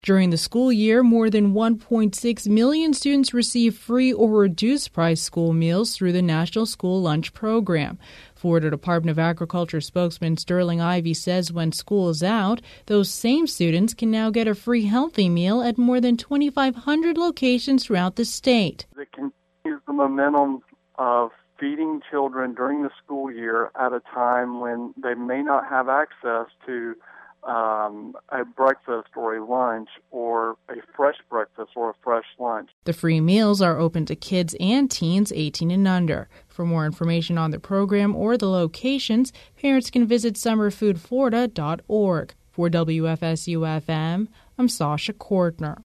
During the school year, more than 1.6 million students receive free or reduced-price school meals through the National School Lunch Program. Florida Department of Agriculture spokesman Sterling Ivey says when school is out, those same students can now get a free healthy meal at more than 2,500 locations throughout the state. It continues the momentum of feeding children during the school year at a time when they may not have access to a breakfast or a lunch or a fresh breakfast or a fresh lunch. The free meals are open to kids and teens 18 and under. For more information on the program or the locations, parents can visit summerfoodflorida.org. For WFSU-FM, I'm Sasha Kortner.